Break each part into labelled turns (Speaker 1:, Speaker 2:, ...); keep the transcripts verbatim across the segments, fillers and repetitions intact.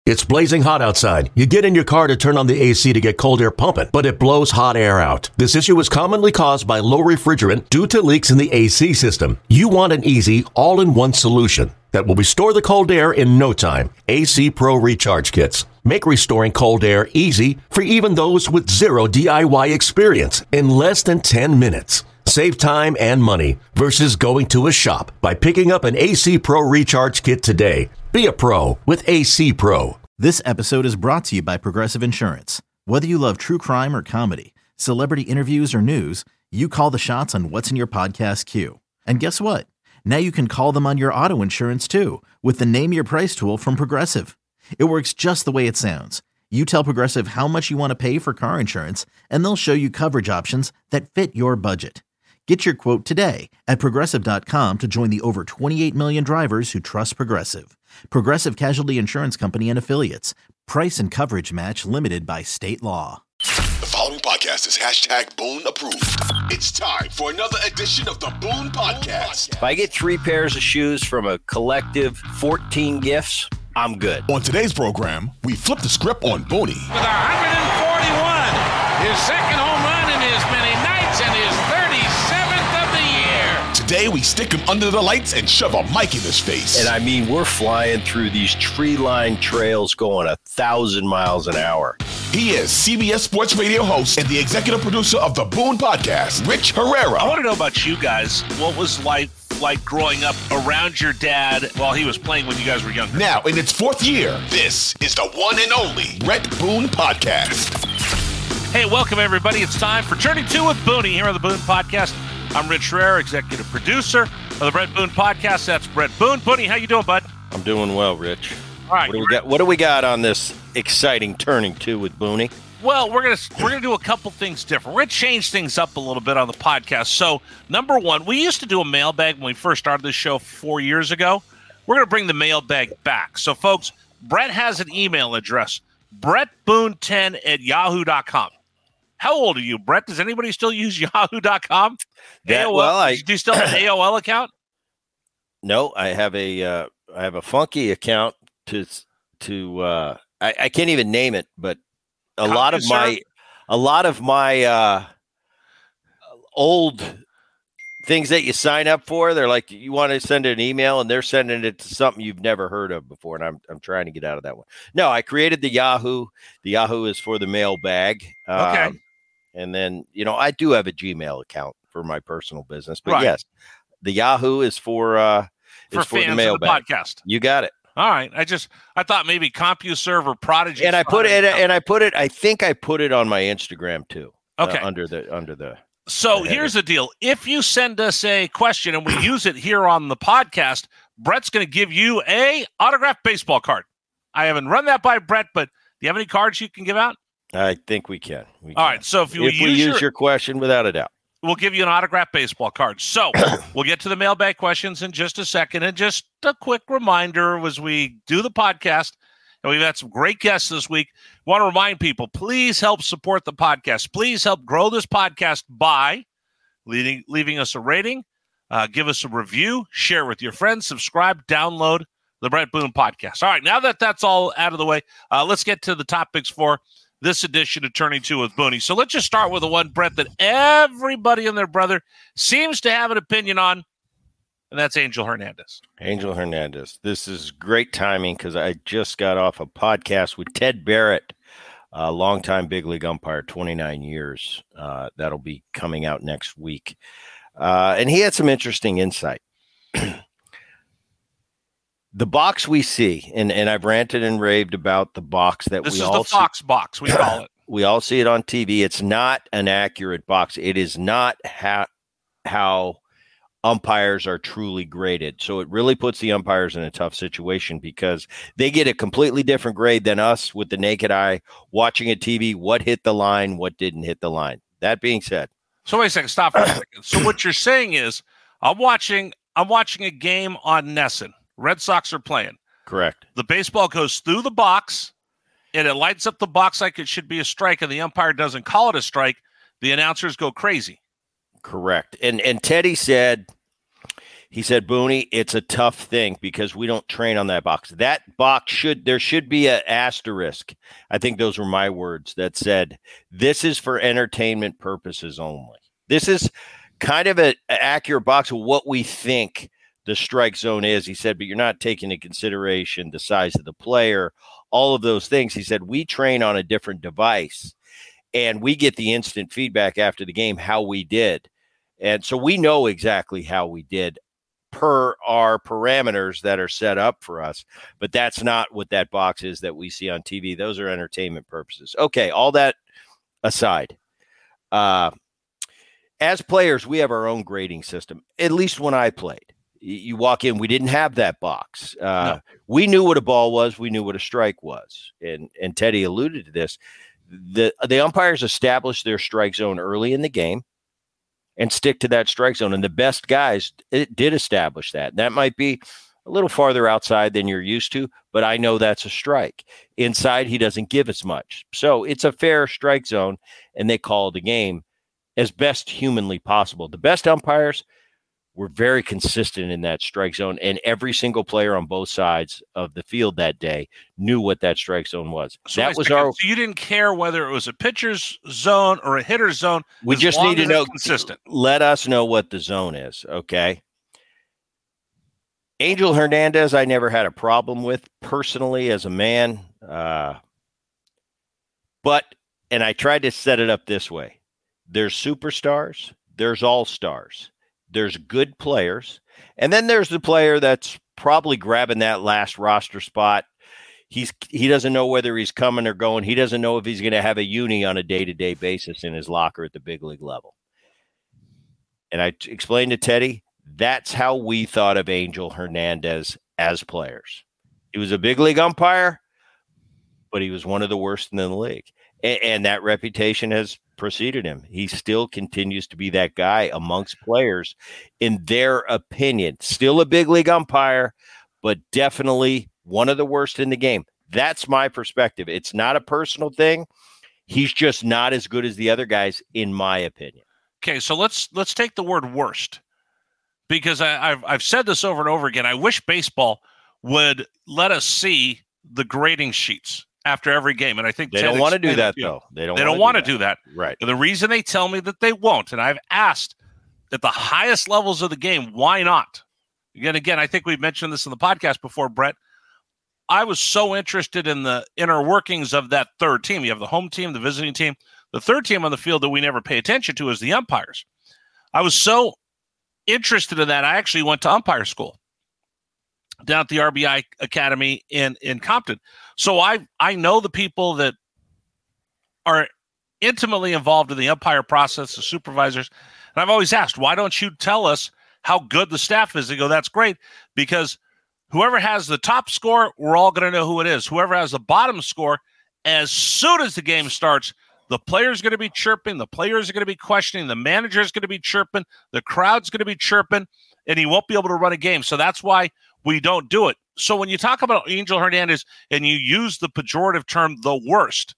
Speaker 1: It's blazing hot outside. You get in your car to turn on the A C to get cold air pumping, but it blows hot air out. This issue is commonly caused by low refrigerant due to leaks in the A C system. You want an easy, all-in-one solution that will restore the cold air in no time. A C Pro Recharge Kits make restoring cold air easy for even those with zero D I Y experience in less than ten minutes. Save time and money versus going to a shop by picking up an A C Pro Recharge Kit today. Be a pro with A C Pro.
Speaker 2: This episode is brought to you by Progressive Insurance. Whether you love true crime or comedy, celebrity interviews or news, you call the shots on what's in your podcast queue. And guess what? Now you can call them on your auto insurance too with the Name Your Price tool from Progressive. It works just the way it sounds. You tell Progressive how much you want to pay for car insurance, and they'll show you coverage options that fit your budget. Get your quote today at Progressive dot com to join the over twenty-eight million drivers who trust Progressive. Progressive Casualty Insurance Company and Affiliates. Price and coverage match limited by state law.
Speaker 3: The following podcast is hashtag Boone approved. It's time for another edition of the Boone Podcast.
Speaker 4: If I get three pairs of shoes from a collective fourteen gifts, I'm good.
Speaker 3: On today's program, we flip the script on Booney.
Speaker 5: With one forty-one, his second home run in as many nights and his thirty-seventh of the year.
Speaker 3: Today, we stick him under the lights and shove a mic in his face.
Speaker 4: And I mean, we're flying through these tree-lined trails going a thousand miles an hour.
Speaker 3: He is C B S Sports Radio host and the executive producer of the Boone Podcast, Rich Herrera.
Speaker 6: I want to know about you guys. What was life like growing up around your dad while he was playing when you guys were younger?
Speaker 3: Now, in its fourth year, this is the one and only Rhett Boone Podcast.
Speaker 6: Hey, welcome everybody. It's time for Turning Two with Booney here on the Boone Podcast. I'm Rich Herrera, executive producer of the Brett Boone Podcast. That's Brett Boone. Booney, how you doing, bud?
Speaker 4: I'm doing well, Rich.
Speaker 6: All right.
Speaker 4: What do we got? What do we got on this exciting Turning Two with Booney?
Speaker 6: Well, we're gonna we're gonna do a couple things different. We're gonna change things up a little bit on the podcast. So, number one, we used to do a mailbag when we first started this show four years ago. We're gonna bring the mailbag back. So, folks, Brett has an email address: brett boone ten at yahoo dot com. How old are you, Brett? Does anybody still use yahoo dot com?
Speaker 4: That,
Speaker 6: A O L?
Speaker 4: well, I
Speaker 6: do you still have an A O L account?
Speaker 4: No, I have a uh, I have a funky account to to uh, I, I can't even name it, but a
Speaker 6: CompuServe?
Speaker 4: lot of my a lot of my uh, old things that you sign up for, they're like, you want to send an email and they're sending it to something you've never heard of before. And I'm, I'm trying to get out of that one. No, I created the Yahoo. The Yahoo is for the mailbag.
Speaker 6: Okay.
Speaker 4: Um, and then, you know, I do have a Gmail account for my personal business, but
Speaker 6: Right.
Speaker 4: yes, the Yahoo is for, uh,
Speaker 6: For
Speaker 4: is for
Speaker 6: fans
Speaker 4: the
Speaker 6: of the
Speaker 4: mailbag.
Speaker 6: podcast.
Speaker 4: You got it.
Speaker 6: All right. I just I thought maybe CompuServe or Prodigy.
Speaker 4: And I put it,
Speaker 6: started-
Speaker 4: and I put it, I think I put it on my Instagram too.
Speaker 6: Okay.
Speaker 4: Uh, under the, under the,
Speaker 6: So
Speaker 4: the
Speaker 6: here's the deal. If you send us a question and we use it here on the podcast, Brett's going to give you a autographed baseball card. I haven't run that by Brett, but do you have any cards you can give out?
Speaker 4: I think we can. We
Speaker 6: All
Speaker 4: can.
Speaker 6: right. So if you
Speaker 4: If we
Speaker 6: use,
Speaker 4: use
Speaker 6: your,
Speaker 4: your question, without a doubt.
Speaker 6: we'll give you an autographed baseball card. So we'll get to the mailbag questions in just a second. And just a quick reminder as we do the podcast, and we've had some great guests this week. Want to remind people, please help support the podcast. Please help grow this podcast by leading, leaving us a rating, uh, give us a review, share with your friends, subscribe, download the Brett Boone Podcast. All right, now that that's all out of the way, uh, let's get to the topics for this edition of Turning Two with Booney. So let's just start with the one, Brett, that everybody and their brother seems to have an opinion on, and that's Angel Hernandez.
Speaker 4: Angel Hernandez. This is great timing because I just got off a podcast with Ted Barrett, a longtime big league umpire, twenty-nine years. Uh, that'll be coming out next week. Uh, and he had some interesting insight. The box we see, and, and I've ranted and raved about the box that
Speaker 6: This
Speaker 4: we
Speaker 6: is
Speaker 4: all
Speaker 6: the Fox
Speaker 4: see.
Speaker 6: box, we call it.
Speaker 4: We all see it on T V. It's not an accurate box. It is not ha- how umpires are truly graded. So it really puts the umpires in a tough situation because they get a completely different grade than us with the naked eye watching a T V. What hit the line? What didn't hit the line? That being said,
Speaker 6: So wait a second, stop for a second. So what you're saying is, I'm watching, I'm watching a game on Nesson. Red Sox are playing.
Speaker 4: correct.
Speaker 6: The baseball goes through the box, and it lights up the box like it should be a strike, and the umpire doesn't call it a strike. The announcers go crazy.
Speaker 4: Correct. And and Teddy said He said, Booney, it's a tough thing because we don't train on that box. That box should, there should be an asterisk. I think those were my words that said, this is for entertainment purposes only. This is kind of an accurate box of what we think the strike zone is. He said, but you're not taking into consideration the size of the player, all of those things. He said, we train on a different device and we get the instant feedback after the game, how we did. And so we know exactly how we did per our parameters that are set up for us. But that's not what that box is that we see on T V. Those are entertainment purposes. Okay, all that aside, uh, as players, we have our own grading system, at least when I played. You walk in, we didn't have that box. Uh, no. We knew what a ball was. We knew what a strike was. And and Teddy alluded to this. The, the umpires established their strike zone early in the game and stick to that strike zone. And the best guys it did establish that. That might be a little farther outside than you're used to, but I know that's a strike. Inside, he doesn't give as much. So it's a fair strike zone, and they call the game as best humanly possible. The best umpires were very consistent in that strike zone, and every single player on both sides of the field that day knew what that strike zone was.
Speaker 6: So
Speaker 4: that was
Speaker 6: second.
Speaker 4: our.
Speaker 6: So you didn't care whether it was a pitcher's zone or a hitter's zone.
Speaker 4: We just need to know.
Speaker 6: Consistent.
Speaker 4: Let us know what the zone is, okay? Angel Hernandez, I never had a problem with personally as a man, uh, but and I tried to set it up this way: there's superstars, there's all-stars. There's good players, and then there's the player that's probably grabbing that last roster spot. He's he doesn't know whether he's coming or going. He doesn't know if he's going to have a uni on a day-to-day basis in his locker at the big league level. And I t- explained to Teddy, that's how we thought of Angel Hernandez as players. He was a big league umpire, but he was one of the worst in the league. And, and that reputation has preceded him. He still continues to be that guy amongst players in their opinion. Still a big league umpire, but definitely one of the worst in the game. That's my perspective. It's not a personal thing. He's just not as good as the other guys, in my opinion.
Speaker 6: Okay, so let's let's take the word worst, because I, I've I've said this over and over again. I wish baseball would let us see the grading sheets after every game, and I think
Speaker 4: they don't want to do that though.
Speaker 6: They don't. They don't want to do that.
Speaker 4: Right.
Speaker 6: And the reason they tell me that they won't, and I've asked at the highest levels of the game, why not? Again, again, I think we've mentioned this in the podcast before, Brett. I was so interested in the inner workings of that third team. You have the home team, the visiting team. The third team on the field that we never pay attention to is the umpires. I was so interested in that, I actually went to umpire school down at the R B I Academy in, in Compton. So I I know the people that are intimately involved in the umpire process, the supervisors. And I've always asked, why don't you tell us how good the staff is? They go, that's great, because whoever has the top score, we're all going to know who it is. Whoever has the bottom score, as soon as the game starts, the player's going to be chirping, the players are going to be questioning, the manager's going to be chirping, the crowd's going to be chirping, and he won't be able to run a game. So that's why we don't do it. So when you talk about Angel Hernandez and you use the pejorative term, the worst,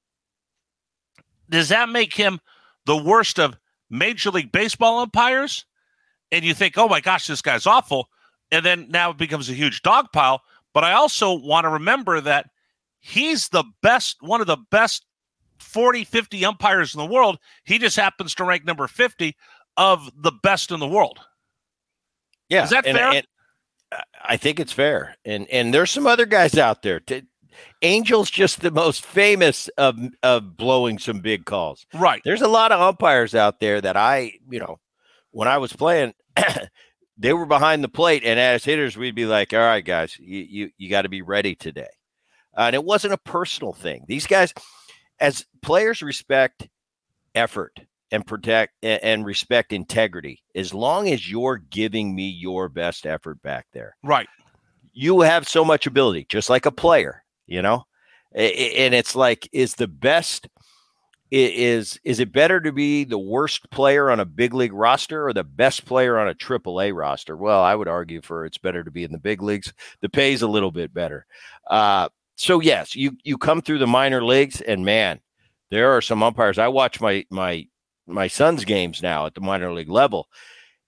Speaker 6: does that make him the worst of Major League Baseball umpires? And you think, oh my gosh, this guy's awful. And then now it becomes a huge dog pile. But I also want to remember that he's the best, one of the best forty, fifty umpires in the world. He just happens to rank number fifty of the best in the world.
Speaker 4: Yeah.
Speaker 6: Is that
Speaker 4: and,
Speaker 6: fair?
Speaker 4: And I think it's fair. And and there's some other guys out there. Angel's just the most famous of, of blowing some big calls.
Speaker 6: Right.
Speaker 4: There's a lot of umpires out there that I, you know, when I was playing, they were behind the plate, and as hitters, we'd be like, all right, guys, you you, you got to be ready today. Uh, and it wasn't a personal thing. These guys, as players, respect effort and protect and, and respect integrity. As long as you're giving me your best effort back there.
Speaker 6: Right.
Speaker 4: You have so much ability, just like a player, you know? And it's like, is the best, is, is it better to be the worst player on a big league roster or the best player on a triple A roster? Well, I would argue for it's better to be in the big leagues. The pay's a little bit better. Uh, so yes, you, you come through the minor leagues, and man, there are some umpires. I watch my, my, my son's games now at the minor league level,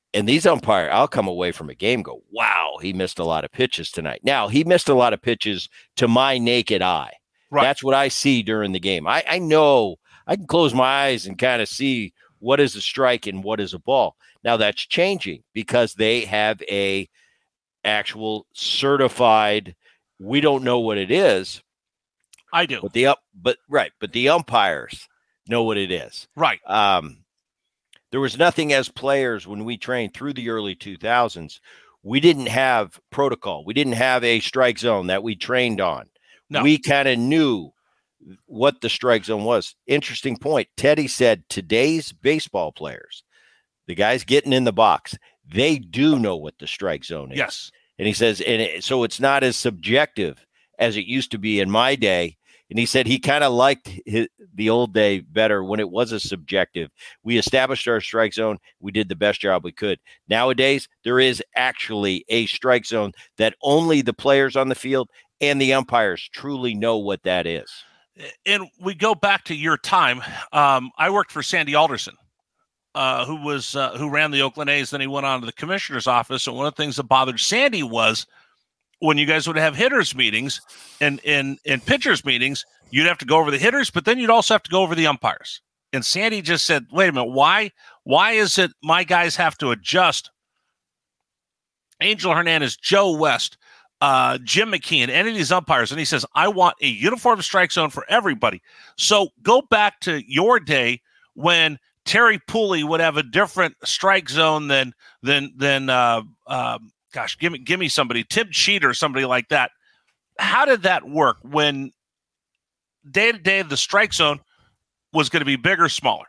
Speaker 4: And these umpires, I'll come away from a game, go, wow, he missed a lot of pitches tonight. Now, he missed a lot of pitches to my naked eye. Right. That's what I see during the game. I, I know I can close my eyes and kind of see what is a strike and what is a ball. Now, that's changing because they have a actual certified, we don't know what it is.
Speaker 6: I do.
Speaker 4: But the up, but right, but the umpires know what it is.
Speaker 6: Right.
Speaker 4: Um, there was nothing as players when we trained through the early two thousands. We didn't have protocol. We didn't have a strike zone that we trained on. No. We kind of knew what the strike zone was. Interesting point. Teddy said today's baseball players, the guys getting in the box, they do know what the strike zone is.
Speaker 6: Yes.
Speaker 4: And he says, and it, so it's not as subjective as it used to be in my day. And he said he kind of liked his, the old day better when it was a subjective. We established our strike zone. We did the best job we could. Nowadays, there is actually a strike zone that only the players on the field and the umpires truly know what that is.
Speaker 6: And we go back to your time. Um, I worked for Sandy Alderson, uh, who was uh, who ran the Oakland A's. Then he went on to the commissioner's office. And one of the things that bothered Sandy was when you guys would have hitters meetings and in in pitchers meetings, you'd have to go over the hitters, but then you'd also have to go over the umpires. And Sandy just said, wait a minute, why, why is it my guys have to adjust? Angel Hernandez, Joe West, uh, Jim McKeon, any of these umpires. And he says, I want a uniform strike zone for everybody. So go back to your day when Terry Pooley would have a different strike zone than, than, than, uh, um, Gosh, give me give me somebody, Tim Cheat or somebody like that. How did that work when day to day the strike zone was going to be bigger or smaller?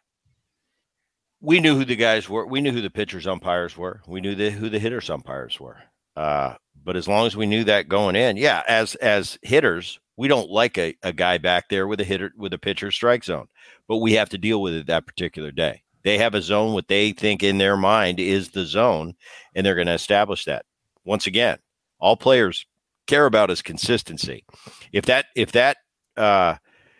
Speaker 4: We knew who the guys were. We knew who the pitchers umpires were. We knew the, who the hitters umpires were. Uh, but as long as we knew that going in, yeah, as as hitters, we don't like a, a guy back there with a hitter with a pitcher strike zone, but we have to deal with it that particular day. They have a zone, what they think in their mind is the zone, and they're going to establish that. Once again, all players care about is consistency. If that, if that, uh,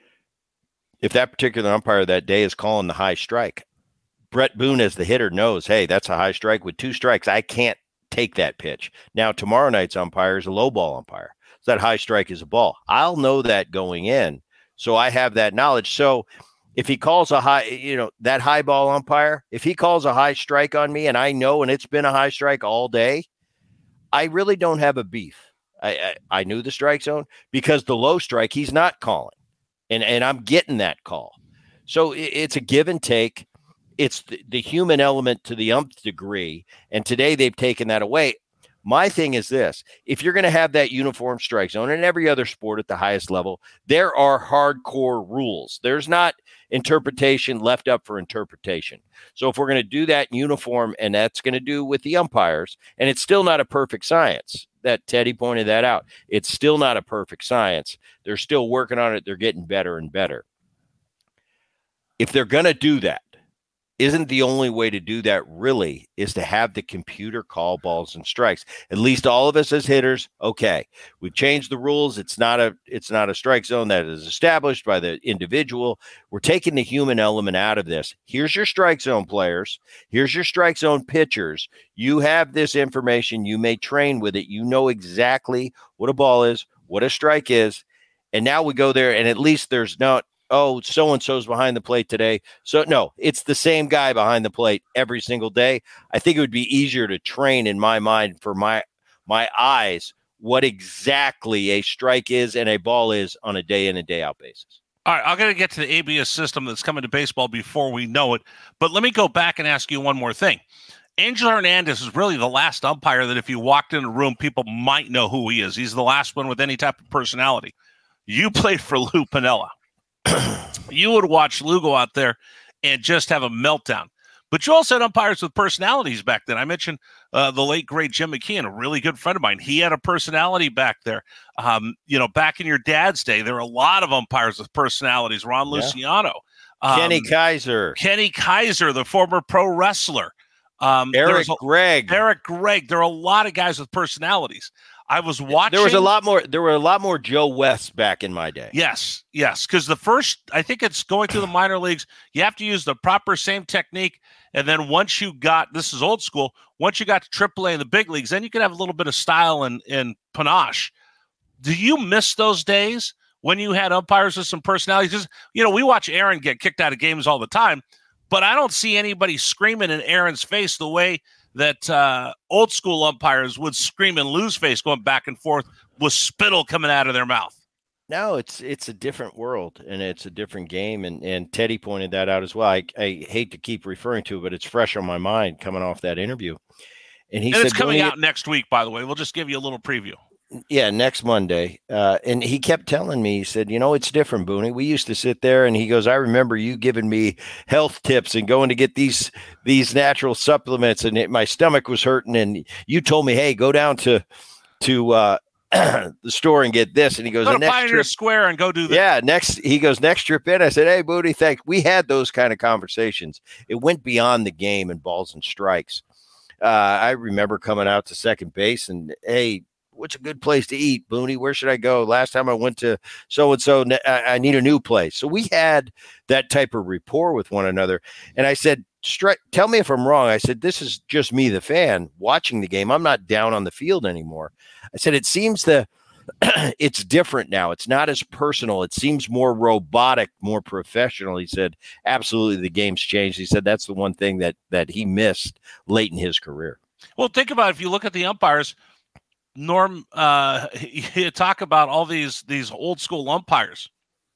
Speaker 4: if that particular umpire that day is calling the high strike, Brett Boone as the hitter knows, hey, that's a high strike with two strikes. I can't take that pitch. Now, tomorrow night's umpire is a low ball umpire. So that high strike is a ball. I'll know that going in. So I have that knowledge. So if he calls a high, you know, that high ball umpire, if he calls a high strike on me and I know, and it's been a high strike all day, I really don't have a beef. I, I, I knew the strike zone because the low strike, he's not calling, and, and I'm getting that call. So it, it's a give and take. It's the, the human element to the umpth degree. And today they've taken that away. My thing is this: if you're going to have that uniform strike zone in every other sport at the highest level, there are hardcore rules. There's not interpretation left up for interpretation. So if we're going to do that uniform, and that's going to do with the umpires, and it's still not a perfect science, that Teddy pointed that out. It's still not a perfect science. They're still working on it. They're getting better and better. If they're going to do that, isn't the only way to do that really is to have the computer call balls and strikes? At least all of us as hitters, okay, we've changed the rules. It's not a it's not a strike zone that is established by the individual. We're taking the human element out of this. Here's your strike zone players. Here's your strike zone pitchers. You have this information. You may train with it. You know exactly what a ball is, what a strike is. And now we go there, and at least there's not, oh, so-and-so's behind the plate today. So, no, it's the same guy behind the plate every single day. I think it would be easier to train in my mind for my my eyes what exactly a strike is and a ball is on a day in and day out basis.
Speaker 6: All right, I'm going to get to the A B S system that's coming to baseball before we know it. But let me go back and ask you one more thing. Angel Hernandez is really the last umpire that if you walked in a room, people might know who he is. He's the last one with any type of personality. You played for Lou Piniella. You would watch Lou go out there and just have a meltdown. But you also had umpires with personalities back then. I mentioned uh, the late, great Jim McKeon, a really good friend of mine. He had a personality back there. Um, you know, back in your dad's day, there were a lot of umpires with personalities. Ron yeah. Luciano. Um,
Speaker 4: Kenny Kaiser.
Speaker 6: Kenny Kaiser, the former pro wrestler. Um,
Speaker 4: Eric a, Gregg.
Speaker 6: Eric Gregg. There are a lot of guys with personalities. I was watching.
Speaker 4: There was a lot more. There were a lot more Joe Wests back in my day.
Speaker 6: Yes, yes. Because the first, I think it's going through the minor leagues. You have to use the proper same technique, and then once you got, this is old school. Once you got to triple A in the big leagues, then you can have a little bit of style and and panache. Do you miss those days when you had umpires with some personality? Just, you know, we watch Aaron get kicked out of games all the time, but I don't see anybody screaming in Aaron's face the way that uh, old school umpires would scream in Lou's face going back and forth with spittle coming out of their mouth.
Speaker 4: No, it's it's a different world and it's a different game. And, and Teddy pointed that out as well. I, I hate to keep referring to it, but it's fresh on my mind coming off that interview. And he
Speaker 6: and
Speaker 4: said,
Speaker 6: it's coming out
Speaker 4: it,
Speaker 6: next week, by the way. We'll just give you a little preview.
Speaker 4: Yeah, next Monday. Uh, and he kept telling me, he said, you know, it's different, Booney. We used to sit there and he goes, I remember you giving me health tips and going to get these these natural supplements and it, my stomach was hurting. And you told me, hey, go down to to uh, the store and get this. And he goes,
Speaker 6: go to
Speaker 4: next
Speaker 6: Pioneer
Speaker 4: trip,
Speaker 6: Square and go do that.
Speaker 4: Yeah, next, he goes, next trip in. I said, hey, Booney, thanks. We had those kind of conversations. It went beyond the game and balls and strikes. Uh, I remember coming out to second base and, hey, what's a good place to eat, Booney? Where should I go? Last time I went to so-and-so, I need a new place. So we had that type of rapport with one another. And I said, Stri- tell me if I'm wrong. I said, this is just me, the fan, watching the game. I'm not down on the field anymore. I said, it seems the it's different now. It's not as personal. It seems more robotic, more professional. He said, absolutely, the game's changed. He said that's the one thing that that he missed late in his career.
Speaker 6: Well, think about it. If you look at the umpires, Norm, uh, you talk about all these these old school umpires,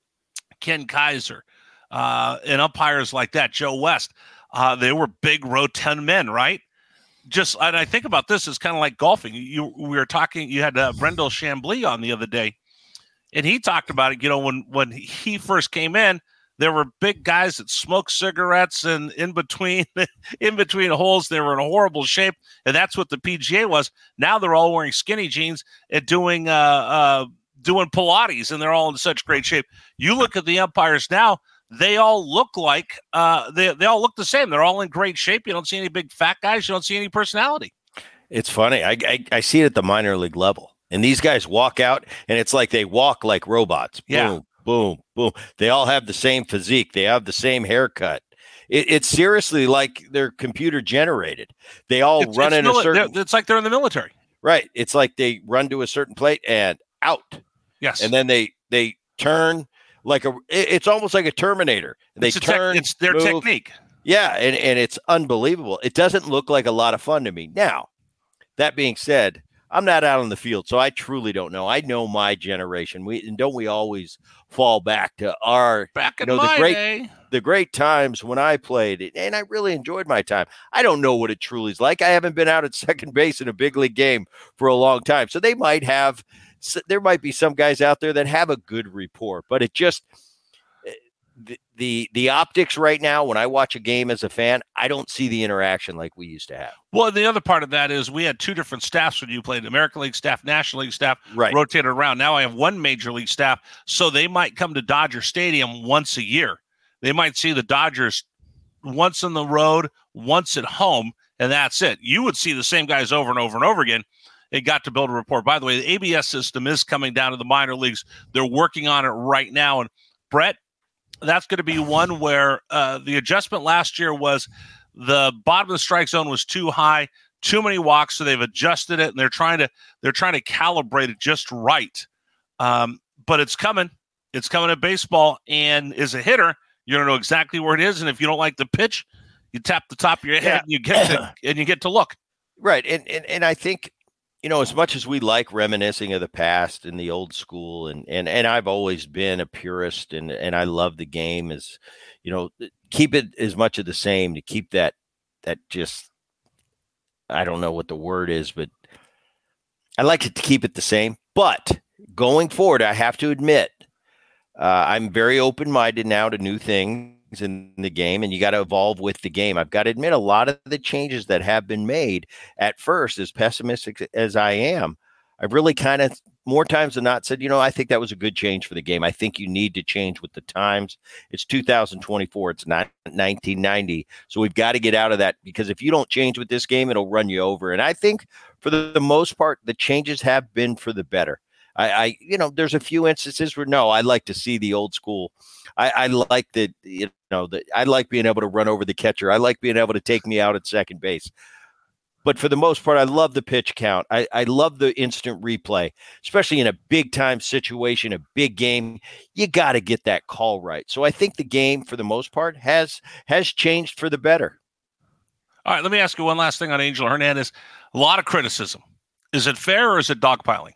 Speaker 6: Ken Kaiser, uh, and umpires like that, Joe West. Uh, they were big rotund men, right? Just, and I think about this, it's kind of like golfing. You we were talking. You had uh, Brendel Chambly on the other day, and he talked about it. You know, when when he first came in, there were big guys that smoked cigarettes, and in between in between holes, they were in horrible shape, and that's what the P G A was. Now they're all wearing skinny jeans and doing uh, uh, doing Pilates, and they're all in such great shape. You look at the umpires now; they all look like uh, they they all look the same. They're all in great shape. You don't see any big fat guys. You don't see any personality.
Speaker 4: It's funny. I I, I see it at the minor league level, and these guys walk out, and it's like they walk like robots.
Speaker 6: Yeah.
Speaker 4: Boom. Boom, boom. They all have the same physique. They have the same haircut. It, it's seriously like they're computer generated. They all
Speaker 6: It's,
Speaker 4: run
Speaker 6: it's
Speaker 4: in
Speaker 6: mili-
Speaker 4: a certain
Speaker 6: It's like they're in the military.
Speaker 4: right. It's like they run to a certain plate and out.
Speaker 6: Yes,
Speaker 4: And then they they turn like a. it- It's almost like a Terminator. They
Speaker 6: it's, a tech-
Speaker 4: turn.
Speaker 6: it's their
Speaker 4: move.
Speaker 6: technique.
Speaker 4: Yeah, and and it's unbelievable. It doesn't look like a lot of fun to me. Now, that being said, I'm not out on the field, so I truly don't know. I know my generation. We and don't we always fall back to our
Speaker 6: Back in
Speaker 4: you know,
Speaker 6: my
Speaker 4: the great
Speaker 6: day.
Speaker 4: the great times when I played it, and I really enjoyed my time. I don't know what it truly is like. I haven't been out at second base in a big league game for a long time, so they might have. There might be some guys out there that have a good rapport, but it just. The, the the optics right now, when I watch a game as a fan, I don't see the interaction like we used to have.
Speaker 6: Well, the other part of that is we had two different staffs when you played. American League staff, National League staff,
Speaker 4: Right.
Speaker 6: rotated around. Now I have one Major League staff, so they might come to Dodger Stadium once a year. They might see the Dodgers once on the road, once at home, and that's it. You would see the same guys over and over and over again. It got to build a rapport. By the way, the A B S system is coming down to the minor leagues. They're working on it right now. And Brett, that's going to be one where uh, the adjustment last year was the bottom of the strike zone was too high, too many walks, so they've adjusted it and they're trying to they're trying to calibrate it just right. Um, but it's coming, it's coming at baseball, and as a hitter, you don't know exactly where it is, and if you don't like the pitch, you tap the top of your head
Speaker 4: Yeah.
Speaker 6: and you get to, and you get to look.
Speaker 4: Right, and and and I think. You know, as much as we like reminiscing of the past and the old school, and and and I've always been a purist, and and I love the game. As you know, keep it as much of the same to keep that that just I don't know what the word is, but I like it to keep it the same. But going forward, I have to admit, uh, I'm very open minded now to new things in the game, and you got to evolve with the game. I've got to admit, a lot of the changes that have been made at first, as pessimistic as I am, I've really kind of more times than not said, you know, I think that was a good change for the game. I think you need to change with the times. It's two thousand twenty-four. It's not nineteen ninety. So we've got to get out of that, because if you don't change with this game, it'll run you over. And I think for the, the most part, the changes have been for the better. I, I, you know, there's a few instances where no, I like to see the old school. I, I like that, you know, that I like being able to run over the catcher. I like being able to take me out at second base. But for the most part, I love the pitch count. I, I love the instant replay, especially in a big time situation, a big game. You got to get that call right. So I think the game, for the most part, has has changed for the better.
Speaker 6: All right, let me ask you one last thing on Angel Hernandez. A lot of criticism. Is it fair or is it dogpiling?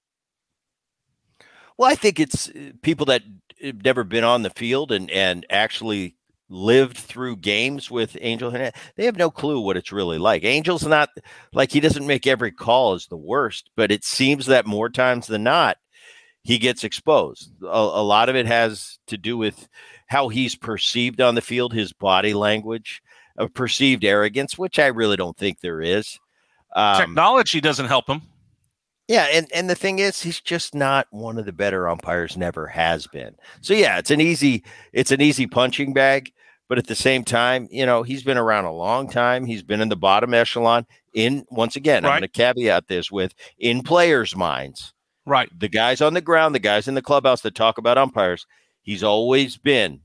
Speaker 4: Well, I think it's people that have never been on the field and, and actually lived through games with Angel Hernandez. They have no clue what it's really like. Angel's not like, he doesn't make every call as the worst, but it seems that more times than not, he gets exposed. A, a lot of it has to do with how he's perceived on the field, his body language, of perceived arrogance, which I really don't think there is. Um,
Speaker 6: Technology doesn't help him.
Speaker 4: Yeah, and, and the thing is, he's just not one of the better umpires, never has been. So yeah, it's an easy it's an easy punching bag, but at the same time, you know, he's been around a long time. He's been in the bottom echelon in, once again, right. I'm going to caveat this with, in players' minds.
Speaker 6: Right.
Speaker 4: The guys on the ground, the guys in the clubhouse that talk about umpires, he's always been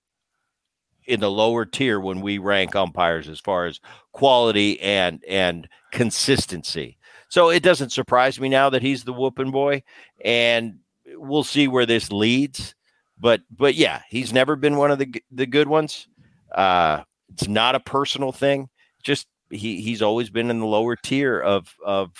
Speaker 4: in the lower tier when we rank umpires as far as quality and and consistency. So it doesn't surprise me now that he's the whooping boy, and we'll see where this leads. But but yeah, he's never been one of the the good ones. Uh, it's not a personal thing. Just he he's always been in the lower tier of of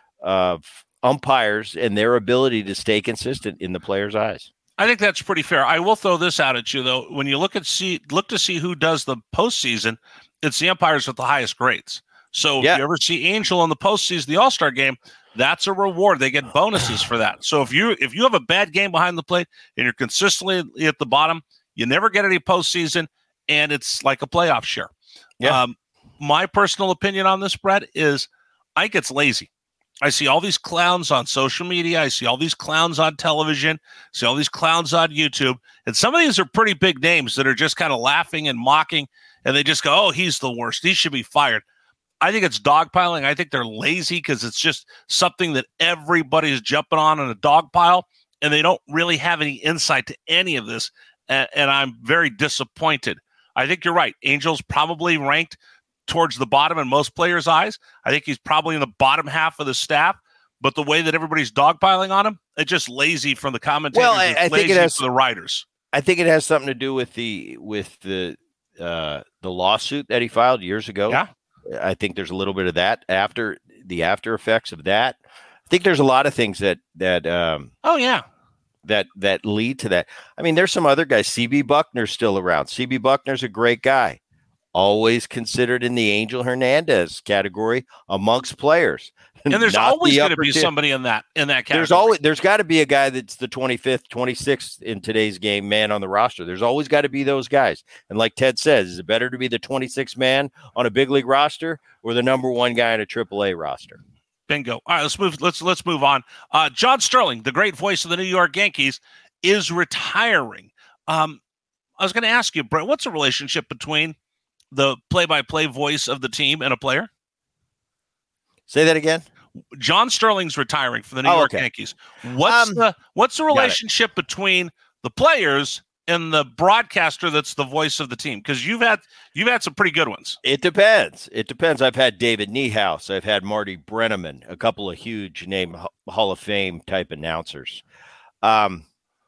Speaker 4: of umpires and their ability to stay consistent in the player's eyes.
Speaker 6: I think that's pretty fair. I will throw this out at you though. When you look at see look to see who does the postseason, it's the umpires with the highest grades. So if
Speaker 4: yeah.
Speaker 6: you ever see Angel in the postseason, the All-Star game, that's a reward. They get bonuses for that. So if you if you have a bad game behind the plate and you're consistently at the bottom, you never get any postseason, and it's like a playoff share.
Speaker 4: Yeah.
Speaker 6: Um, my personal opinion on this, Brett, is I think it's lazy. I see all these clowns on social media. I see all these clowns on television. See all these clowns on YouTube. And some of these are pretty big names that are just kind of laughing and mocking, and they just go, oh, he's the worst. He should be fired. I think it's dogpiling. I think they're lazy because it's just something that everybody's jumping on in a dog pile, and they don't really have any insight to any of this, and, and I'm very disappointed. I think you're right. Angel's probably ranked towards the bottom in most players' eyes. I think he's probably in the bottom half of the staff, but the way that everybody's dogpiling on him, it's just lazy from the commentators.
Speaker 4: Well, I, I think it has
Speaker 6: for the writers.
Speaker 4: I think it has something to do with the with the uh, the lawsuit that he filed years ago.
Speaker 6: Yeah.
Speaker 4: I think there's a little bit of that after the after effects of that. I think there's a lot of things that that um
Speaker 6: oh yeah
Speaker 4: that that lead to that. I mean, there's some other guys. C B Buckner's still around. C B Buckner's a great guy, always considered in the Angel Hernandez category amongst players.
Speaker 6: And there's
Speaker 4: Not
Speaker 6: always
Speaker 4: the
Speaker 6: going to
Speaker 4: upper
Speaker 6: be
Speaker 4: tier.
Speaker 6: somebody in that in that category.
Speaker 4: There's always there's got to be a guy that's the twenty-fifth, twenty-sixth in today's game man on the roster. There's always got to be those guys. And like Ted says, is it better to be the twenty-sixth man on a big league roster or the number one guy on a triple A roster?
Speaker 6: Bingo. All right, let's move. Let's let's move on. Uh, John Sterling, the great voice of the New York Yankees, is retiring. Um, I was going to ask you, Brett, what's the relationship between the play-by-play voice of the team and a player?
Speaker 4: Say that again.
Speaker 6: John Sterling's retiring for the New
Speaker 4: Oh,
Speaker 6: York
Speaker 4: okay.
Speaker 6: Yankees. What's
Speaker 4: Um,
Speaker 6: the what's the
Speaker 4: got it.
Speaker 6: relationship between the players and the broadcaster that's the voice of the team? Because you've had you've had some pretty good ones.
Speaker 4: It depends. It depends. I've had David Niehaus. I've had Marty Brennaman, a couple of huge name Hall of Fame type announcers. Um,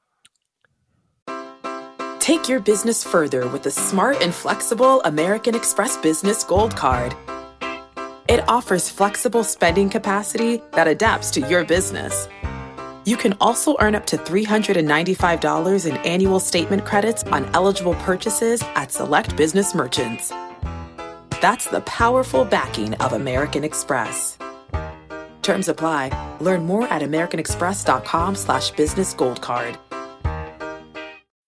Speaker 7: Take your business further with the smart and flexible American Express Business Gold Card. It offers flexible spending capacity that adapts to your business. You can also earn up to three hundred ninety-five dollars in annual statement credits on eligible purchases at select business merchants. That's the powerful backing of American Express. Terms apply. Learn more at americanexpress.com slash business gold card.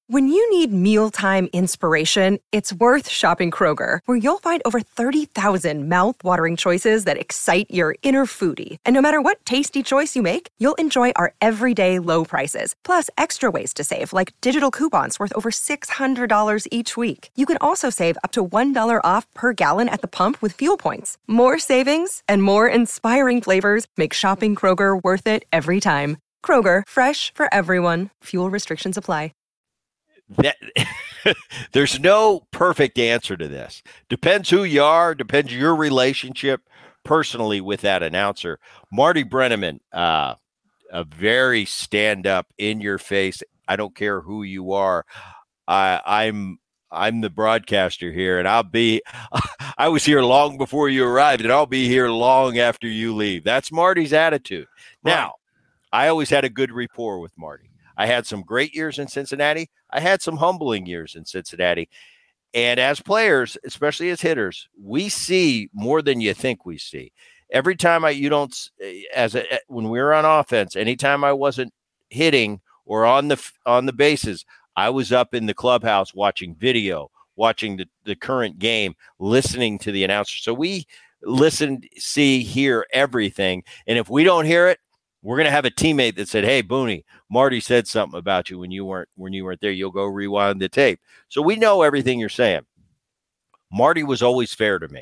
Speaker 8: When you need mealtime inspiration, it's worth shopping Kroger, where you'll find over thirty thousand mouth-watering choices that excite your inner foodie. And no matter what tasty choice you make, you'll enjoy our everyday low prices, plus extra ways to save, like digital coupons worth over six hundred dollars each week. You can also save up to one dollar off per gallon at the pump with fuel points. More savings and more inspiring flavors make shopping Kroger worth it every time. Kroger, fresh for everyone. Fuel restrictions apply.
Speaker 4: That there's no perfect answer to this. Depends who you are, depends your relationship personally with that announcer. Marty Brennaman, uh, a very stand-up, in-your-face, I don't care who you are. I, I'm I'm the broadcaster here, and I'll be I was here long before you arrived, and I'll be here long after you leave. That's Marty's attitude.
Speaker 6: Right.
Speaker 4: Now, I always had a good rapport with Marty. I had some great years in Cincinnati. I had some humbling years in Cincinnati. And as players, especially as hitters, we see more than you think we see. Every time I, you don't, as a, when we were on offense, anytime I wasn't hitting or on the, on the bases, I was up in the clubhouse watching video, watching the, the current game, listening to the announcer. So we listen, see, hear everything. And if we don't hear it, we're going to have a teammate that said, "Hey, Booney, Marty said something about you when you weren't when you weren't there. You'll go rewind the tape." So we know everything you're saying. Marty was always fair to me.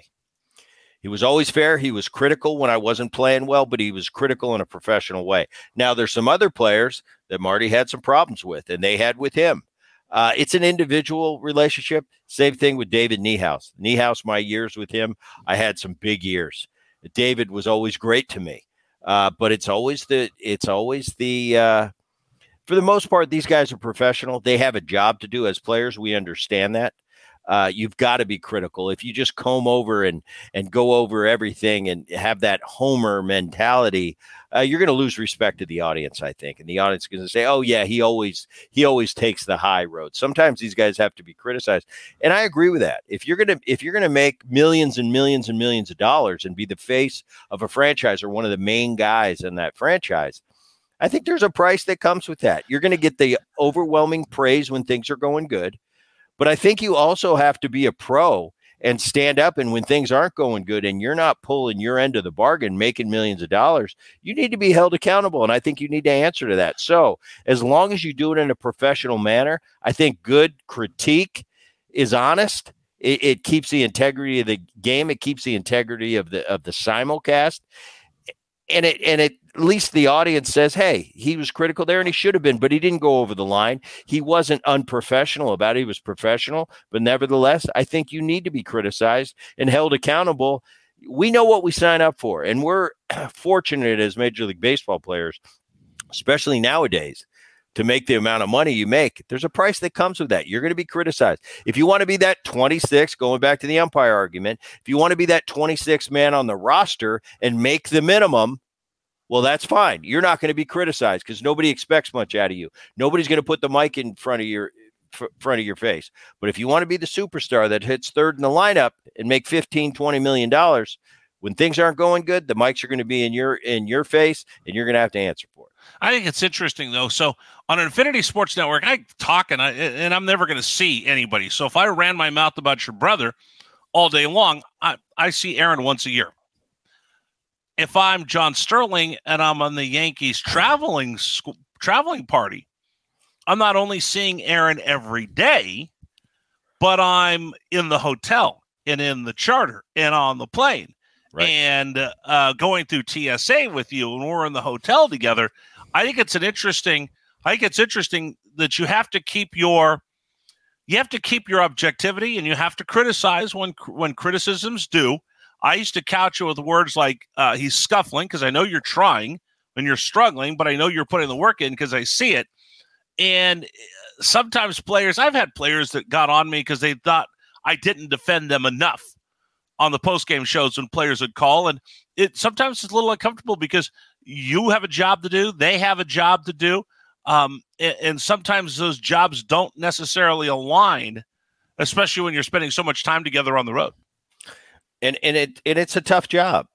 Speaker 4: He was always fair. He was critical when I wasn't playing well, but he was critical in a professional way. Now, there's some other players that Marty had some problems with, and they had with him. Uh, it's an individual relationship. Same thing with David Niehaus. Niehaus, my years with him, I had some big years. David was always great to me. Uh, but it's always the, it's always the, uh, for the most part, these guys are professional. They have a job to do as players. We understand that. Uh, you've got to be critical. If you just comb over and, and go over everything and have that homer mentality, uh, you're going to lose respect to the audience, I think. And the audience is going to say, "Oh yeah, he always, he always takes the high road." Sometimes these guys have to be criticized. And I agree with that. If you're going to, if you're going to make millions and millions and millions of dollars and be the face of a franchise or one of the main guys in that franchise, I think there's a price that comes with that. You're going to get the overwhelming praise when things are going good. But I think you also have to be a pro and stand up. And when things aren't going good and you're not pulling your end of the bargain, making millions of dollars, you need to be held accountable. And I think you need to answer to that. So as long as you do it in a professional manner, I think good critique is honest. It, it keeps the integrity of the game. It keeps the integrity of the of the simulcast. And it and it, at least the audience says, "Hey, he was critical there and he should have been, but he didn't go over the line. He wasn't unprofessional about it. He was professional." But nevertheless, I think you need to be criticized and held accountable. We know what we sign up for, and we're fortunate as Major League Baseball players, especially nowadays, to make the amount of money you make. There's a price that comes with that. You're going to be criticized. If you want to be that twenty-six, going back to the umpire argument, if you want to be that twenty-six man on the roster and make the minimum, well, that's fine. You're not going to be criticized because nobody expects much out of you. Nobody's going to put the mic in front of your f- front of your face. But if you want to be the superstar that hits third in the lineup and make fifteen, twenty million dollars, when things aren't going good, the mics are going to be in your in your face, and you're going to have to answer for it.
Speaker 6: I think it's interesting, though. So on Infinity Sports Network, I talk, and, I, and I'm never going to see anybody. So if I ran my mouth about your brother all day long, I, I see Aaron once a year. If I'm John Sterling and I'm on the Yankees traveling school, traveling party, I'm not only seeing Aaron every day, but I'm in the hotel and in the charter and on the plane. Right. And uh, going through T S A with you, and we're in the hotel together. I think it's an interesting. I think it's interesting that you have to keep your, you have to keep your objectivity, and you have to criticize when when criticisms due. I used to couch it with words like uh, "he's scuffling" because I know you're trying and you're struggling, but I know you're putting the work in because I see it. And sometimes players, I've had players that got on me because they thought I didn't defend them enough on the post-game shows when players would call. And it sometimes it's a little uncomfortable because you have a job to do. They have a job to do. Um, and, and sometimes those jobs don't necessarily align, especially when you're spending so much time together on the road.
Speaker 4: And and it and it's a tough job.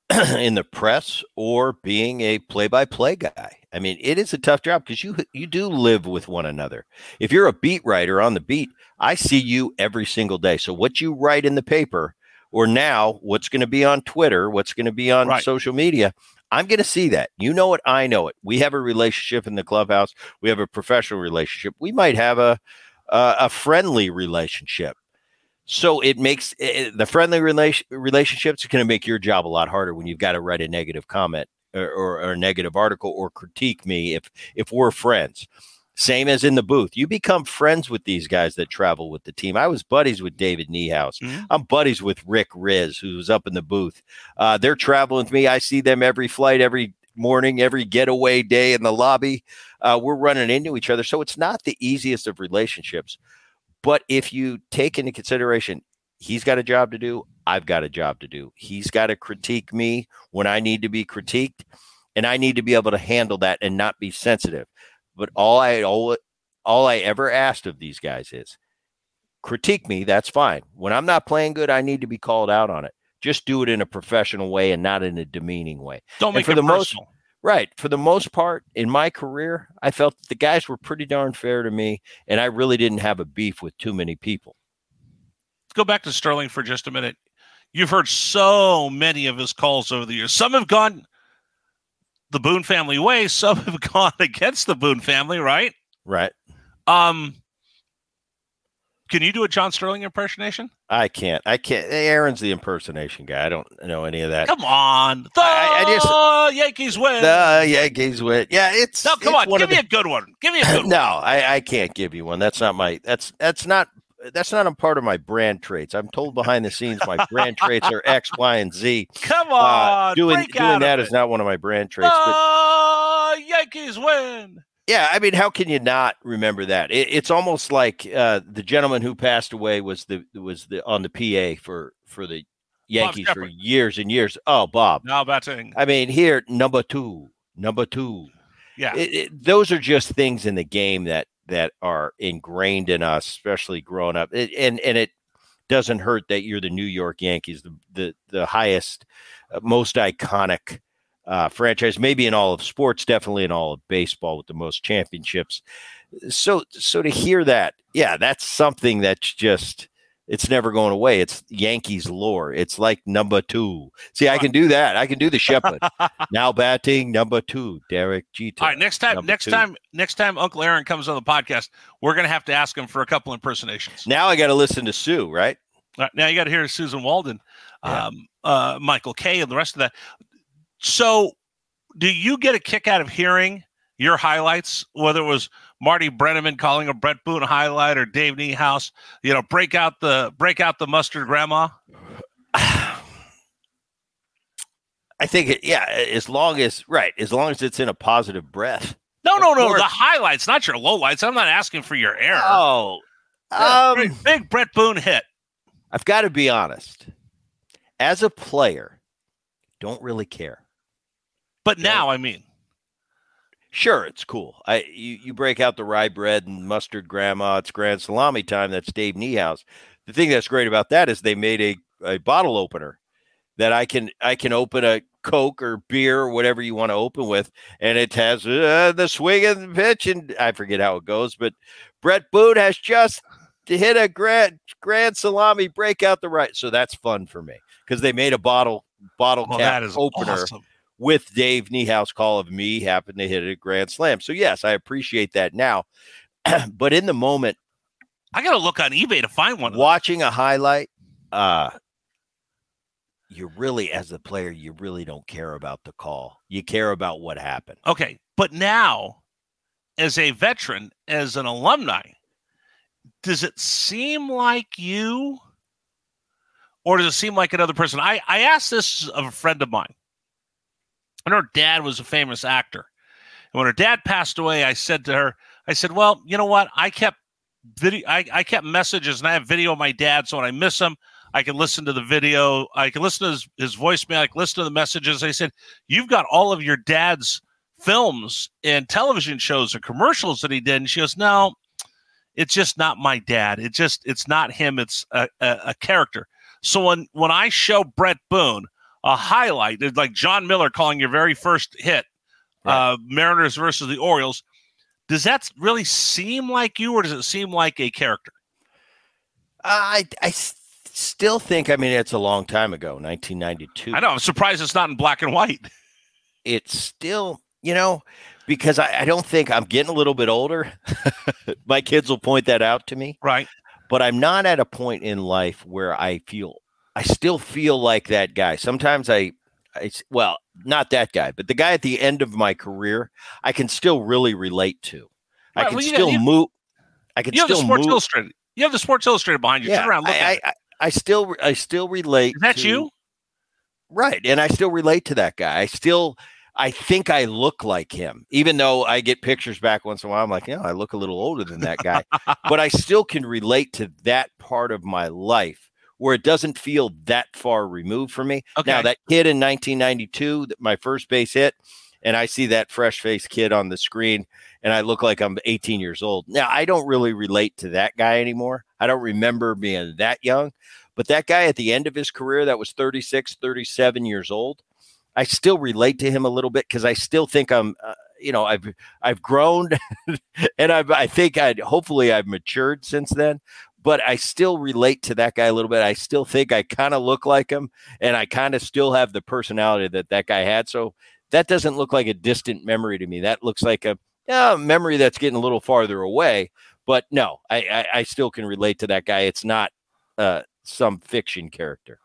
Speaker 4: in the press or being a play-by-play guy. I mean, it is a tough job because you you do live with one another. If you're a beat writer on the beat, I see you every single day. So what you write in the paper, or now what's going to be on Twitter, what's going to be on right. social media, I'm going to see that. You know it, I know it. We have a relationship in the clubhouse. We have a professional relationship. We might have a a, a friendly relationship. So it makes it, the friendly relation, relationships going to make your job a lot harder when you've got to write a negative comment or, or, or a negative article or critique me if if we're friends. Same as in the booth. You become friends with these guys that travel with the team. I was buddies with David Niehaus. Mm-hmm. I'm buddies with Rick Riz, who's up in the booth. Uh, they're traveling with me. I see them every flight, every morning, every getaway day in the lobby. Uh, we're running into each other. So it's not the easiest of relationships. But if you take into consideration, he's got a job to do, I've got a job to do. He's got to critique me when I need to be critiqued, and I need to be able to handle that and not be sensitive. But all I all, all I ever asked of these guys is critique me, that's fine. When I'm not playing good, I need to be called out on it. Just do it in a professional way and not in a demeaning way.
Speaker 6: Don't make
Speaker 4: for
Speaker 6: it
Speaker 4: the
Speaker 6: personal.
Speaker 4: Most, Right. For the most part, in my career, I felt that the guys were pretty darn fair to me, and I really didn't have a beef with too many people.
Speaker 6: Let's go back to Sterling for just a minute. You've heard so many of his calls over the years. Some have gone the Boone family way. Some have gone against the Boone family, right?
Speaker 4: Right.
Speaker 6: Um, can you do a John Sterling impersonation?
Speaker 4: I can't. I can't. Aaron's the impersonation guy. I don't know any of that.
Speaker 6: Come on. The
Speaker 4: I, I just,
Speaker 6: Yankees win.
Speaker 4: The Yankees win. Yeah, it's.
Speaker 6: No, come
Speaker 4: it's
Speaker 6: on. Give me
Speaker 4: the,
Speaker 6: a good one. Give me a good one.
Speaker 4: No, I, I can't give you one. That's not my. That's that's not. That's not a part of my brand traits. I'm told behind the scenes my brand traits are X, Y, and Z.
Speaker 6: Come on.
Speaker 4: Uh, doing doing that is
Speaker 6: it.
Speaker 4: not one of my brand traits.
Speaker 6: The
Speaker 4: but,
Speaker 6: Yankees win.
Speaker 4: Yeah, I mean, how can you not remember that? It, it's almost like uh, the gentleman who passed away was the was the on the P A for for the Yankees for years and years. Oh, Bob.
Speaker 6: Now batting.
Speaker 4: I mean, here number two, number two.
Speaker 6: Yeah,
Speaker 4: it, it, those are just things in the game that that are ingrained in us, especially growing up. It, and and it doesn't hurt that you're the New York Yankees, the the the highest, uh, most iconic. Uh, franchise, maybe in all of sports, definitely in all of baseball with the most championships. So, so to hear that, yeah, that's something that's just, it's never going away. It's Yankees lore. It's like number two. See, I can do that. I can do the Shepherd. Now batting number two, Derek Jeter.
Speaker 6: All right, next time, next two. time, next time Uncle Aaron comes on the podcast, we're going to have to ask him for a couple impersonations.
Speaker 4: Now I got to listen to Sue, right?
Speaker 6: All right, now you got to hear Susan Walden,
Speaker 4: Yeah.
Speaker 6: um, uh, Michael Kay, and the rest of that. So, do you get a kick out of hearing your highlights, whether it was Marty Brennaman calling a Brett Boone highlight or Dave Niehaus, you know, break out the break out the mustard grandma?
Speaker 4: I think, it, yeah, as long as right, as long as it's in a positive breath.
Speaker 6: No, no,
Speaker 4: Of
Speaker 6: no,
Speaker 4: course.
Speaker 6: the highlights, not your lowlights. I'm not asking for your error.
Speaker 4: Oh,
Speaker 6: Yeah,
Speaker 4: um,
Speaker 6: big, big Brett Boone hit.
Speaker 4: I've got to be honest. As a player, don't really care.
Speaker 6: But now, I mean,
Speaker 4: Sure, it's cool. I you, you break out the rye bread and mustard grandma. It's grand salami time. That's Dave Niehaus. The thing that's great about that is they made a, a bottle opener that I can I can open a Coke or beer or whatever you want to open with, and it has uh, the swing and the pitch, and I forget how it goes, but Brett Boone has just to hit a grand grand salami, break out the right. So that's fun for me because they made a bottle bottle
Speaker 6: well,
Speaker 4: cap
Speaker 6: that is
Speaker 4: opener.
Speaker 6: awesome.
Speaker 4: With Dave Niehaus' call of me happened to hit a grand slam. So, yes, I appreciate that now. But in the moment,
Speaker 6: I got to look on eBay to find one.
Speaker 4: watching a highlight, uh, you really, as a player, you really don't care about the call. You care about what happened.
Speaker 6: Okay, but now, as a veteran, as an alumni, does it seem like you, or does it seem like another person? I, I asked this of a friend of mine. And her dad was a famous actor. And when her dad passed away, I said to her, I said, well, you know what? I kept video, I, I kept messages and I have video of my dad. So when I miss him, I can listen to the video. I can listen to his, his voicemail. I can listen to the messages. I said, you've got all of your dad's films and television shows and commercials that he did. And she goes, no, it's just not my dad. It's just, it's not him. It's a, a, a character. So when, when I show Brett Boone, a highlight, it's like John Miller calling your very first hit, right. uh, Mariners versus the Orioles. Does that really seem like you, or does it seem like a character?
Speaker 4: I I s- still think, I mean, it's a long time ago, nineteen ninety-two.
Speaker 6: I know. I'm surprised it's not in black and white.
Speaker 4: It's still, you know, because I, I don't think I'm getting a little bit older. My kids will point that out to me.
Speaker 6: Right.
Speaker 4: But I'm not at a point in life where I feel, I still feel like that guy. Sometimes I, I, well, not that guy, but the guy at the end of my career, I can still really relate to.
Speaker 6: Right,
Speaker 4: I can
Speaker 6: well,
Speaker 4: still
Speaker 6: got, you,
Speaker 4: move. I can
Speaker 6: you
Speaker 4: still
Speaker 6: have the Sports
Speaker 4: move.
Speaker 6: Illustrated. You have the Sports Illustrated behind you.
Speaker 4: Yeah,
Speaker 6: Turn around, look
Speaker 4: I,
Speaker 6: at it.
Speaker 4: I, I still, I still relate.
Speaker 6: Is that
Speaker 4: to,
Speaker 6: you?
Speaker 4: Right. And I still relate to that guy. I still, I think I look like him, even though I get pictures back once in a while. I'm like, yeah, I look a little older than that guy, but I still can relate to that part of my life where it doesn't feel that far removed from me.
Speaker 6: Okay.
Speaker 4: Now, that kid in nineteen ninety-two, my first base hit, and I see that fresh-faced kid on the screen, and I look like I'm eighteen years old. Now, I don't really relate to that guy anymore. I don't remember being that young, but that guy at the end of his career that was thirty-six, thirty-seven years old, I still relate to him a little bit because I still think I'm, uh, you know, I've I've grown, and I've, I think I'd hopefully I've matured since then. But I still relate to that guy a little bit. I still think I kind of look like him, and I kind of still have the personality that that guy had. So that doesn't look like a distant memory to me. That looks like a yeah, memory that's getting a little farther away. But no, I, I, I still can relate to that guy. It's not uh, some fiction character.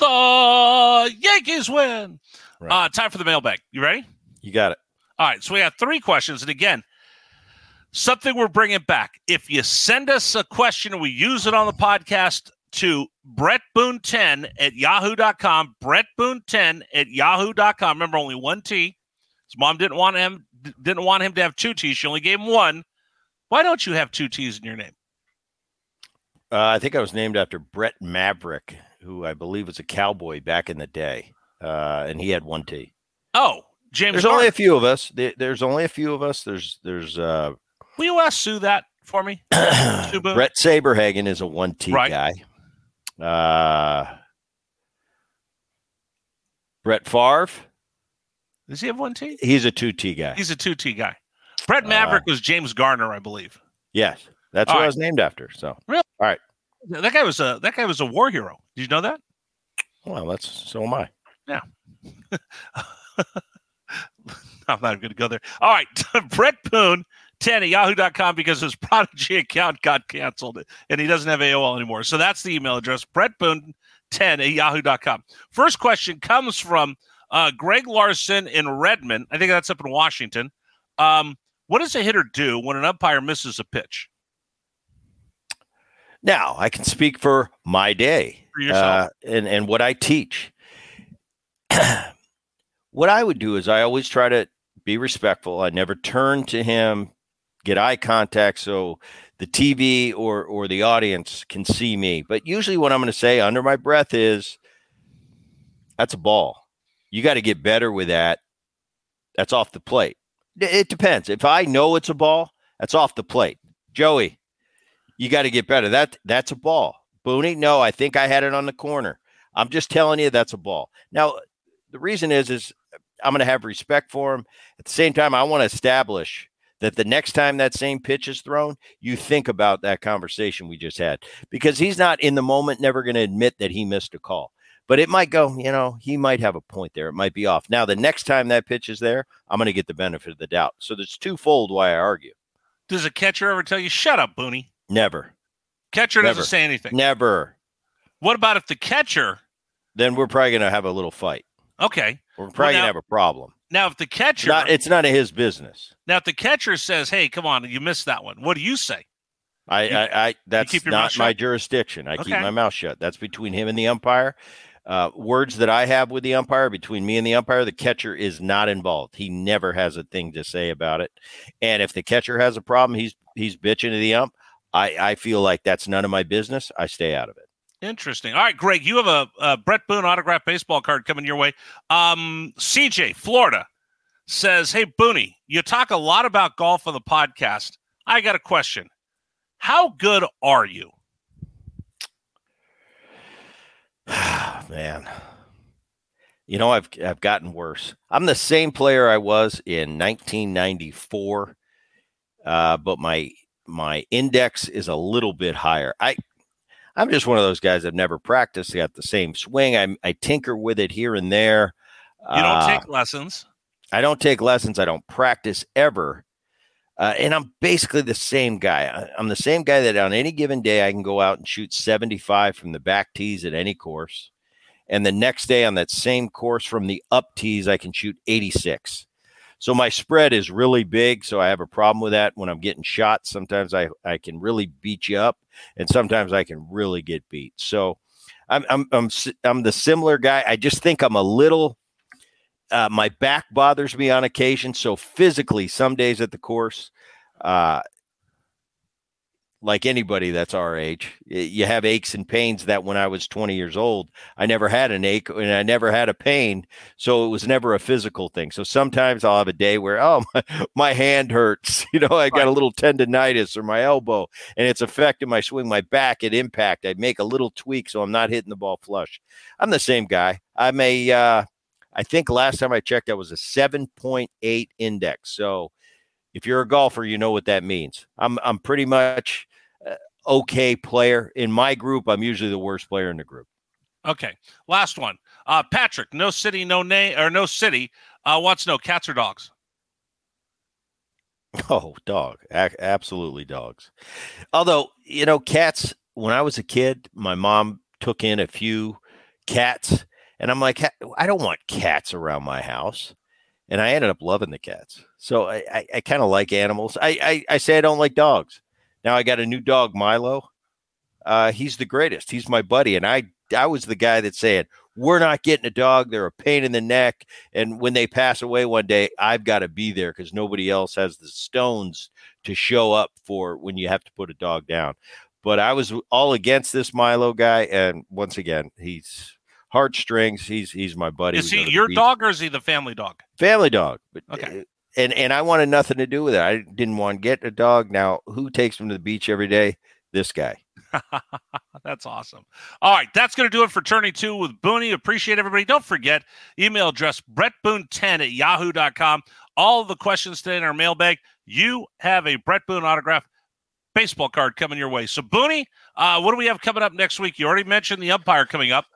Speaker 6: The Yankees win.
Speaker 4: Right.
Speaker 6: Uh, time for the mailbag. You ready?
Speaker 4: You got it.
Speaker 6: All right. So we have three questions. And again, something we're bringing back. If you send us a question and we use it on the podcast to Brett Boone ten at yahoo dot com, Brett Boone ten at yahoo dot com. Remember, only one T. His mom didn't want him didn't want him to have two T's. She only gave him one. Why don't you have two T's in your name?
Speaker 4: Uh, I think I was named after Brett Maverick, who I believe was a cowboy back in the day, uh, and he had one T.
Speaker 6: Oh, James.
Speaker 4: There's
Speaker 6: Garner.
Speaker 4: only a few of us. There's only a few of us. There's there's. Uh,
Speaker 6: Will you ask Sue that for me? Sue Boone?
Speaker 4: Brett Saberhagen is a one T
Speaker 6: right.
Speaker 4: guy. Uh, Brett Favre.
Speaker 6: Does he have one T?
Speaker 4: He's a two T guy.
Speaker 6: He's a two T guy. Brett Maverick uh, was James Garner, I believe.
Speaker 4: Yes, that's
Speaker 6: All
Speaker 4: what
Speaker 6: right.
Speaker 4: I was named after. So,
Speaker 6: really,
Speaker 4: all right.
Speaker 6: That guy was a that guy was a war hero. Did you know that?
Speaker 4: Well, that's so am I.
Speaker 6: Yeah. I'm not even going to go there. All right, Brett Boone ten at yahoo dot com because his Prodigy account got canceled and he doesn't have A O L anymore. So that's the email address, Brett Boone ten at yahoo dot com. First question comes from uh, Greg Larson in Redmond. I think that's up in Washington. Um, what does a hitter do when an umpire misses a pitch?
Speaker 4: Now, I can speak for my day
Speaker 6: For yourself.
Speaker 4: uh, and, and what I teach. What I would do is I always try to be respectful. I never turn to him, get eye contact so the T V or or the audience can see me. But usually what I'm going to say under my breath is, that's a ball. You got to get better with that. That's off the plate. It depends. If I know it's a ball, that's off the plate. Joey, you got to get better. That That's a ball. Booney, no, I think I had it on the corner. I'm just telling you that's a ball. Now, the reason is, is I'm going to have respect for him. At the same time, I want to establish that the next time that same pitch is thrown, you think about that conversation we just had, because he's not in the moment, never going to admit that he missed a call. But it might go, you know, he might have a point there. It might be off. Now, the next time that pitch is there, I'm going to get the benefit of the doubt. So there's twofold why I argue.
Speaker 6: Does a catcher ever tell you, shut up, Booney?
Speaker 4: Never.
Speaker 6: Catcher
Speaker 4: Never.
Speaker 6: doesn't say anything.
Speaker 4: Never.
Speaker 6: What about if the catcher?
Speaker 4: Then we're probably going to have a little fight.
Speaker 6: Okay.
Speaker 4: We're probably
Speaker 6: Well, now-
Speaker 4: going to have a problem.
Speaker 6: Now, if the catcher,
Speaker 4: Not, it's none of his business.
Speaker 6: now if the catcher says, "Hey, come on, you missed that one," what do you say?
Speaker 4: I,
Speaker 6: You-
Speaker 4: I, I that's
Speaker 6: keep your mouth
Speaker 4: not
Speaker 6: shut?
Speaker 4: my jurisdiction. I keep
Speaker 6: Okay.
Speaker 4: my mouth shut. That's between him and the umpire. Uh, words that I have with the umpire, between me and the umpire, the catcher is not involved. He never has a thing to say about it. And if the catcher has a problem, he's he's bitching to the ump. I, I feel like that's none of my business. I stay out of it.
Speaker 6: Interesting. All right, Greg, you have a, a Brett Boone autographed baseball card coming your way. Um, C J, Florida, says, "Hey, Booney, you talk a lot about golf on the podcast. I got a question. How good are you?"
Speaker 4: Man, You know, I've I've gotten worse. I'm the same player I was in nineteen ninety-four, uh, but my my index is a little bit higher. I I'm just one of those guys that never practiced. I got the same swing. I I tinker with it here and there.
Speaker 6: You don't
Speaker 4: uh,
Speaker 6: take lessons.
Speaker 4: I don't take lessons. I don't practice ever. Uh, and I'm basically the same guy. I, I'm the same guy that on any given day I can go out and shoot seventy-five from the back tees at any course. And the next day on that same course from the up tees, I can shoot eighty-six. So my spread is really big. So I have a problem with that when I'm getting shots. Sometimes I, I can really beat you up, and sometimes I can really get beat. So I'm I'm I'm I'm the similar guy. I just think I'm a little. Uh, my back bothers me on occasion. So physically, some days at the course, uh, like anybody that's our age, you have aches and pains that when I was twenty years old, I never had an ache and I never had a pain. So it was never a physical thing. So sometimes I'll have a day where, oh, my, my hand hurts. You know, I got right. a little tendonitis or my elbow and it's affecting my swing, my back at impact. I make a little tweak so I'm not hitting the ball flush. I'm the same guy. I'm a, uh, I think last time I checked, I was a seven point eight index. So if you're a golfer, you know what that means. I'm I'm pretty much uh, okay player. In my group, I'm usually the worst player in the group.
Speaker 6: Okay. Last one. Uh, Patrick, no city, no name, or no city, uh, wants to know cats or dogs?
Speaker 4: Oh, dog. A- absolutely dogs. Although, you know, cats, when I was a kid, my mom took in a few cats. And I'm like, I don't want cats around my house. And I ended up loving the cats. So I, I, I kind of like animals. I, I, I say I don't like dogs. Now I got a new dog, Milo. Uh, he's the greatest. He's my buddy. And I, I was the guy that said, we're not getting a dog. They're a pain in the neck. And when they pass away one day, I've got to be there because nobody else has the stones to show up for when you have to put a dog down. But I was all against this Milo guy. And once again, he's heartstrings. He's he's my buddy.
Speaker 6: Is he your dog or is he the family dog?
Speaker 4: Family dog. But,
Speaker 6: okay.
Speaker 4: And and I wanted nothing to do with it. I didn't want to get a dog. Now, who takes him to the beach every day? This guy.
Speaker 6: That's awesome. All right. That's going to do it for Tourney two with Booney. Appreciate everybody. Don't forget, email address brett boone ten at yahoo dot com. All of the questions today in our mailbag. You have a Brett Boone autograph baseball card coming your way. So, Booney, uh, what do we have coming up next week? You already mentioned the umpire coming up.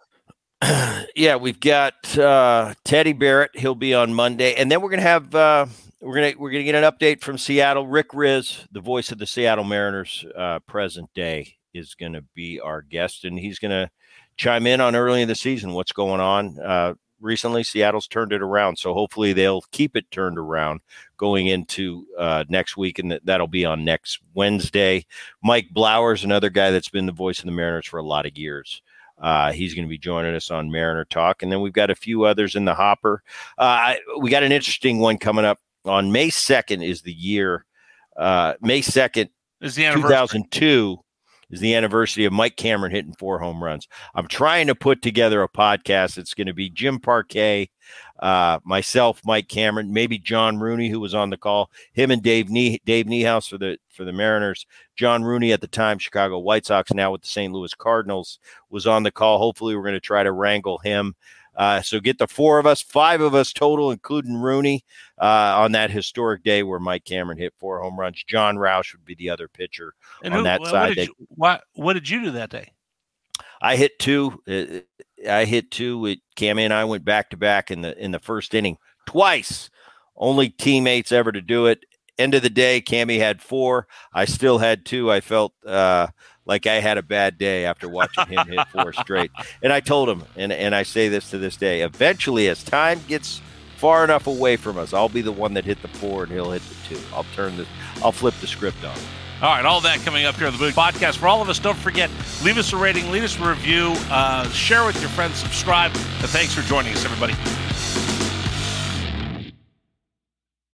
Speaker 4: Yeah, we've got uh, Teddy Barrett. He'll be on Monday, and then we're gonna have uh, we're gonna we're gonna get an update from Seattle. Rick Riz, the voice of the Seattle Mariners, uh, present day, is gonna be our guest, and he's gonna chime in on early in the season what's going on. Uh, recently, Seattle's turned it around, so hopefully they'll keep it turned around going into uh, next week, and th- that'll be on next Wednesday. Mike Blowers, another guy that's been the voice of the Mariners for a lot of years. Uh, he's going to be joining us on Mariner Talk. And then we've got a few others in the hopper. Uh, I, we got an interesting one coming up on May second is the year. Uh, May second
Speaker 6: is the
Speaker 4: two thousand two is the anniversary of Mike Cameron hitting four home runs. I'm trying to put together a podcast. It's going to be Jim Parquet, uh, myself, Mike Cameron, maybe John Rooney, who was on the call, him and Dave Nie- Dave Niehaus for the for the Mariners. John Rooney at the time, Chicago White Sox, now with the Saint Louis Cardinals, was on the call. Hopefully we're going to try to wrangle him. Uh, so get the four of us, five of us total, including Rooney, uh, on that historic day where Mike Cameron hit four home runs. John Roush would be the other pitcher
Speaker 6: and
Speaker 4: on
Speaker 6: who,
Speaker 4: that
Speaker 6: what
Speaker 4: side.
Speaker 6: Did you, what, what did you do that day?
Speaker 4: I hit two. Uh, I hit two. It, Cammy and I went back to back in the in the first inning twice. Only teammates ever to do it. End of the day, Cammy had four. I still had two. I felt uh, like I had a bad day after watching him hit four straight. And I told him, and, and I say this to this day, eventually as time gets far enough away from us, I'll be the one that hit the four and he'll hit the two. I'll turn the, I'll flip the script on him.
Speaker 6: All right, all that coming up here on the Boone Podcast. For all of us, don't forget, leave us a rating, leave us a review, uh, share with your friends, subscribe, and thanks for joining us, everybody.